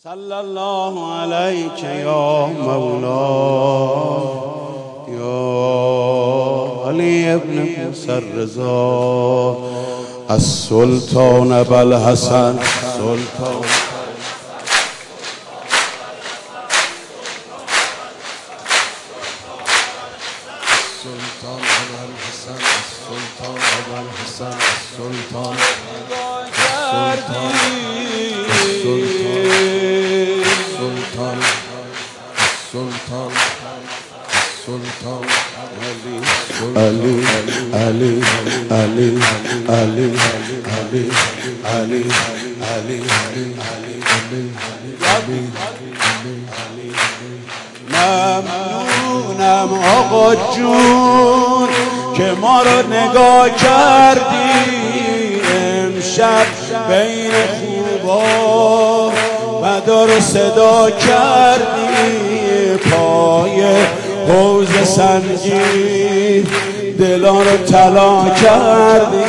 صلی الله علیک یا مولا یا علی ابن موسی الرضا السلطان ابوالحسن سلطان ممنونم آقا جون که ما رو نگاه کردی امشب بین خوبا مدار رو صدا کردی پای حوض سنگی دلان رو طلا کردی.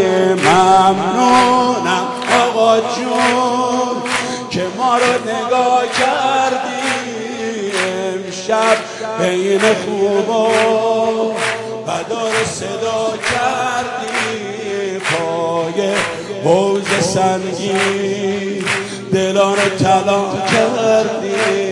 ممنونم آقا جون که ما رو نگاه کردی امشب بین خوبا مدار رو صدا کردی پای حوض سنگی دلان رو طلا کردی.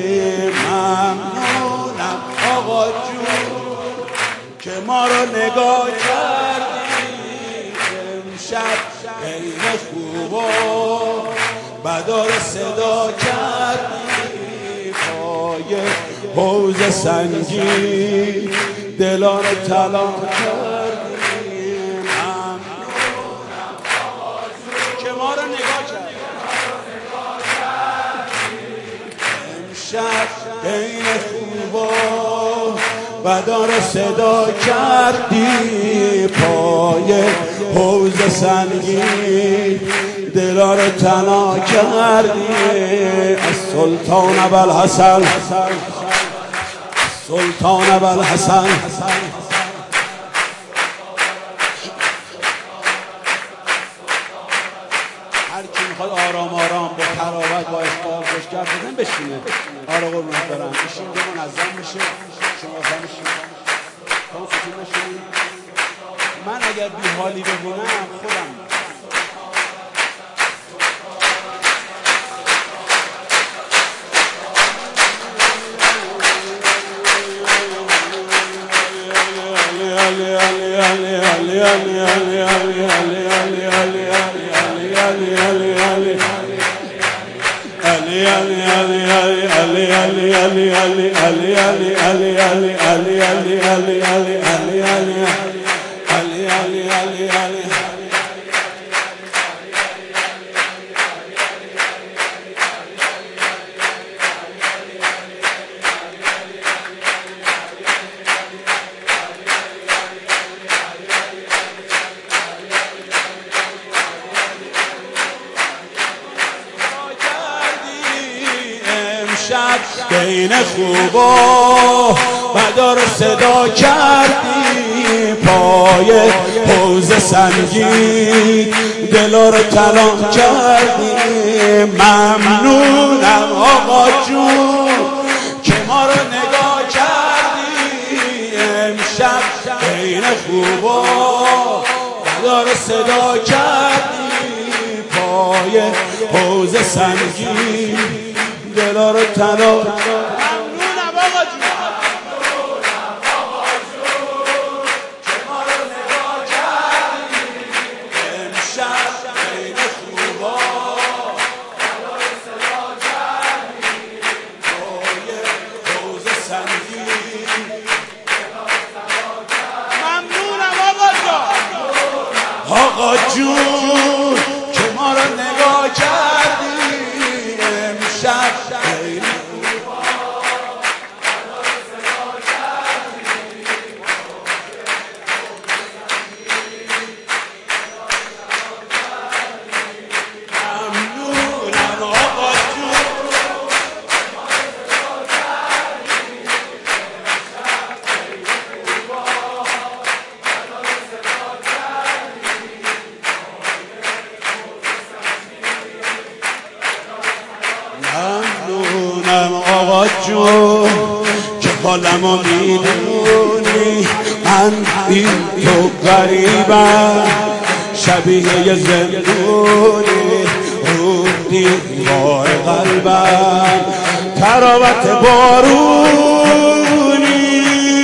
ممنونم آقا جون که ما رو نگاه کردی امشب بین خوبا بدار صدا کردی پای حوض سنگی دلان رو طلا کردی. ممنونم آقا جون که ما رو نگاه کردی امشب بین خوبا بدار صدا کردی پای حوض سنگی دلار تنا کردی. السلطان ابوالحسن سلطان ابوالحسن هر کی میخواد آرام آرام با تراوت با اخبار خوشگر بزن بشینه. آره قربونت برم بشین که منظم بشه. شما بشین تا سکون بشین. من اگر بی حالی ببونم خودم بین خوبا بدار صدا کردی پای حوض سنگی دلا رو طلا کردی. ممنونم آقا جون که ما رو نگاه کردی امشب بین خوبا بدار صدا کردی پای حوض سنگی دلا رو طلا. ممنونم آقا جون که ما رو نگاه کردی امشب بین خوبا دلا رو صدا کردی پای حوض سنگی دلا رو طلا کردی. ممنونم آقا جون که ما رو نگاه کردی امشب ممنونم آقا جون که حالمو میدونی، من بی تو غریبم شبیه زندونی رو دیوار قلبم تراوت بارونی.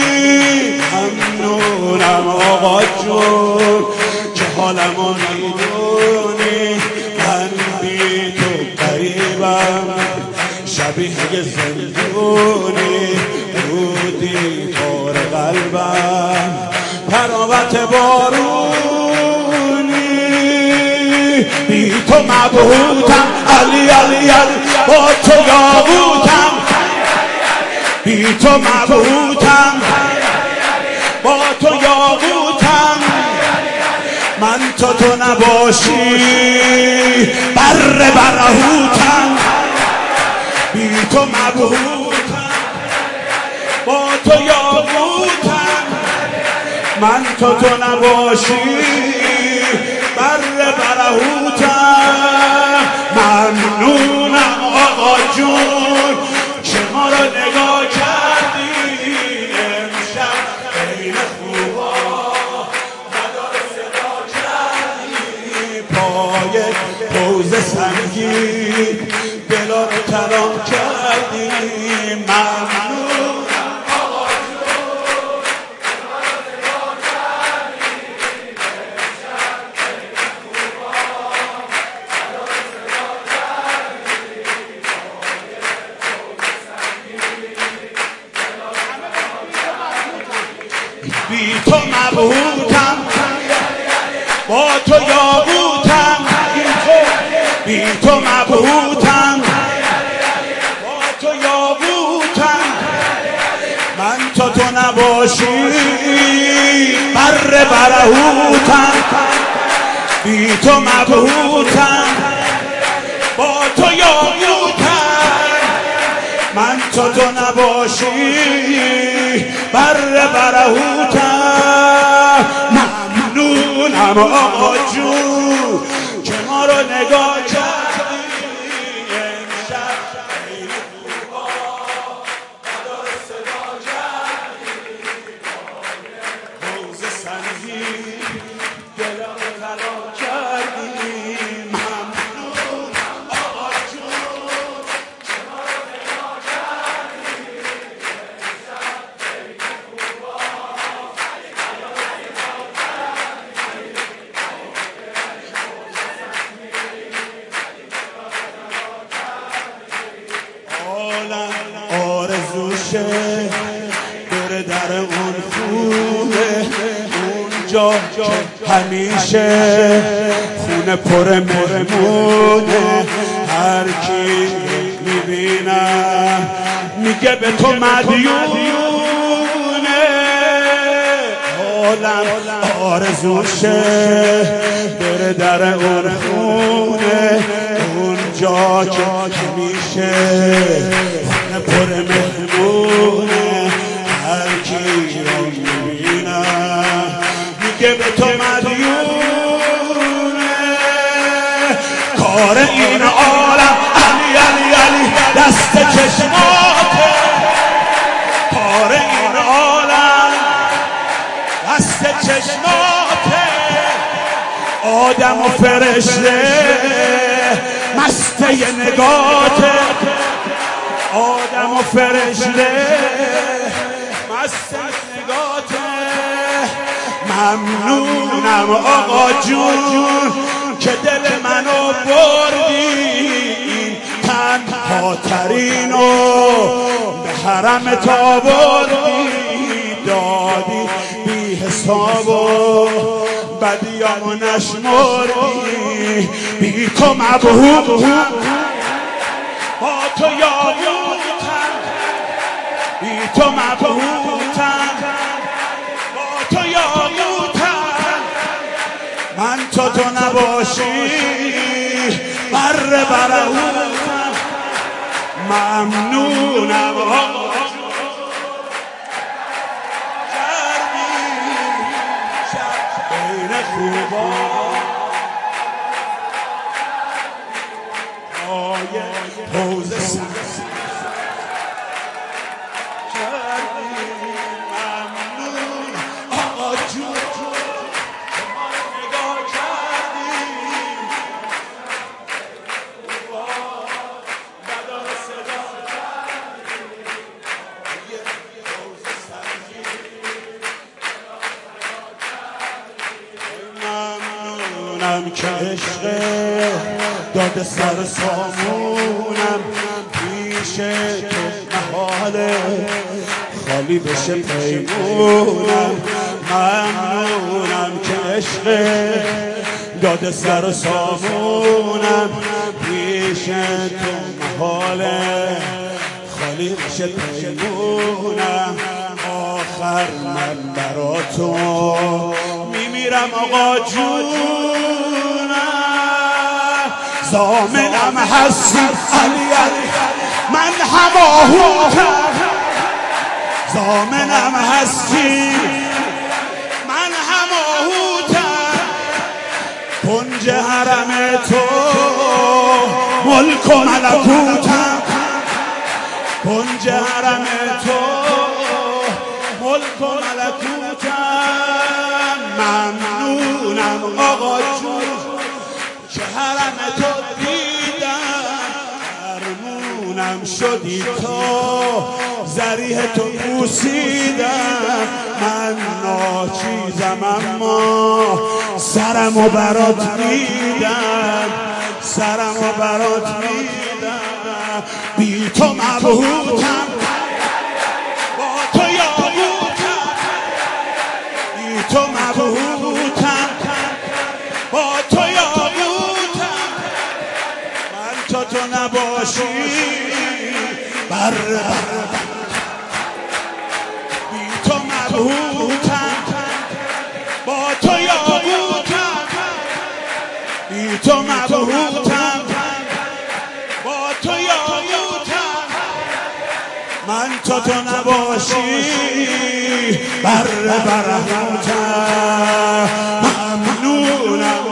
ممنونم آقا جون که حالمو میدونی، من بی تو غریبم شبیه زندونی رو دیوار قلبم تراوت بارونی. بی تو مبهوتم علی علی علی، با تو یاقوتم. بی تو مبهوتم با تو یاقوتم. من تو نباشی بر برهوتم. بی تو مبهوتم با تو یاقوتم. من تو نباشی بر برهوتم. ممنونم آقا جون که ما رو نگاه کردی امشب خیلی خوبا مدار صدا کردی. پای حوض سنگین دلا رو ترام کردی. ممنونم آقا جون که ما رو نگاه کردی امشب خیلی خوبا مدار صدا کردی. بی تو مبهوتم با تو یاقوتم. بی تو مبهوتم با تو یاقوتم. من تو نباشی بر برهوتم. بی تو مبهوتم با تو یاقوتم. من تو نباشی بر برهوتم. ممنونم آقا جون که ما رو نگاه کردی امشب خیلی خوبا مدار صدا کردی. حوض سنگین دلم رو طلا کردی. ممنونم آقا جون که ما رو نگاه کردی امشب خیلی خوبا آرزوشه بره در اون خونه، اونجا همیشه خونه پر مهمونه. هر کی میبینم میگه به تو مدیونه. حالم آرزوشه بره در اون خونه، اونجا که همیشه خونه پر مهمونه. هر کی رو میبینم میگه به تو مدیونه. کار این عالم علی علی علی دست چشماته. کار این عالم دست چشماته. آدم و فرشته مسته نگاته. آدم و فرشته مسته نگاته. ممنونم آقا جون که دل منو بردی، تنها ترینو به حرم تا بردی. دادی بی حسابو بدیامو نشمردی. بی تو مبهوتم با تو یاقوتم. بی تو مبهوتم با تو یاقوتم. من تو نباشی بر برهوتم. ممنونم آقا کردی بین خوبا حوض سنگ ممنون آقا جون ما رو نگاه کردیم بدار صدا یه حوض سنگی ممنونم که عشق داده سر سامونم پیش تو محاله خالی بشه پیمونم ممنونم که عشق داده سر سامونم پیش تو محاله خالی بشه پیمونم آخر من برا تو میمیرم آقا جونم ضامنم هستی علی علی من هماهوتم ضامنم هستی من هماهوتم کنج حرم تو ملک و ملکوتم کنج حرم تو ملک و ملکوتم ممنونم آقا جون که حرم تو دیدم درمونم شدی تو ذریح تو بوسیدم من ناچیزم اما سرمو برات میدم سرمو برات میدم بی تو مبهوتم با تو یابوتم بی تو مبهوتم با تو یابوتم من تا تو نباشی بر بی تو مبهوتم با تو یابوتم بی تو مبهوتم با تو یابوتم من تا تو نباشی بر برهوتم ممنونم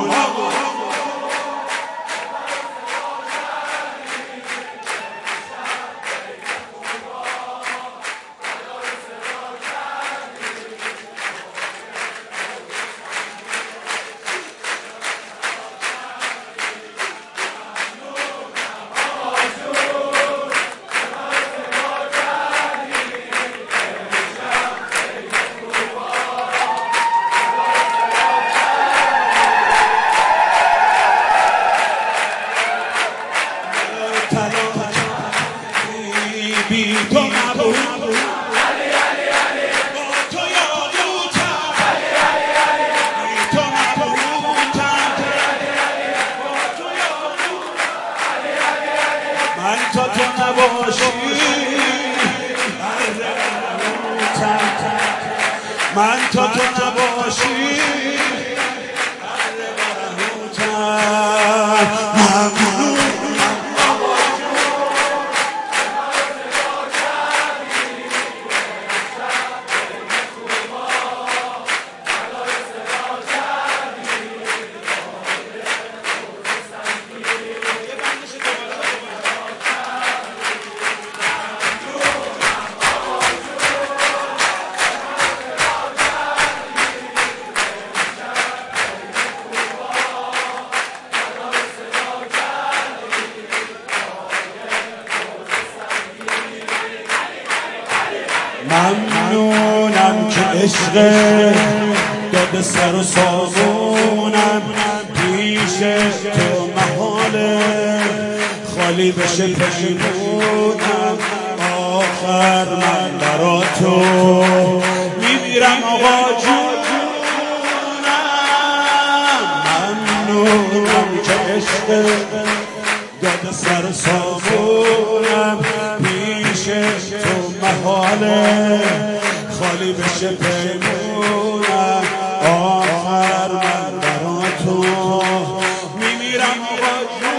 بی تو مبهوتم با تو یابوتم بی تو مبهوتم با تو یابوتم من تا تو نباشی من تا تو نباشی ممنون ممنونم که عشق داده سر و سامونم پیش تو محاله خالی بشه پیمونم آخر من برا تو میمیرم آقا جونم ممنونم که عشق داده سر و سامونم پیش تو محاله خالی بشه پیمونم آخر من برا تو میمیرم آقا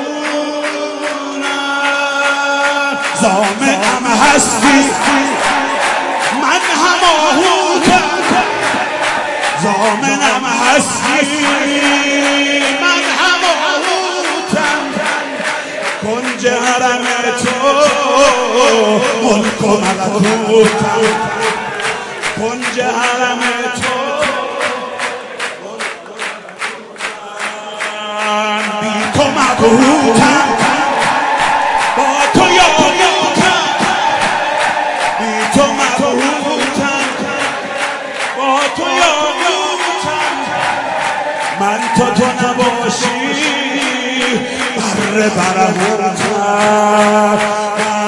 جونم ضامنم هستی من هماهوتم ضامنم هستی من هماهوتم کنج حرم تو ملک و ملکوتم کنج حرم تو بی تو مبهوتم با تو یاقوتم بی تو مبهوتم با تو یاقوتم من تو نباشی بره برهوتم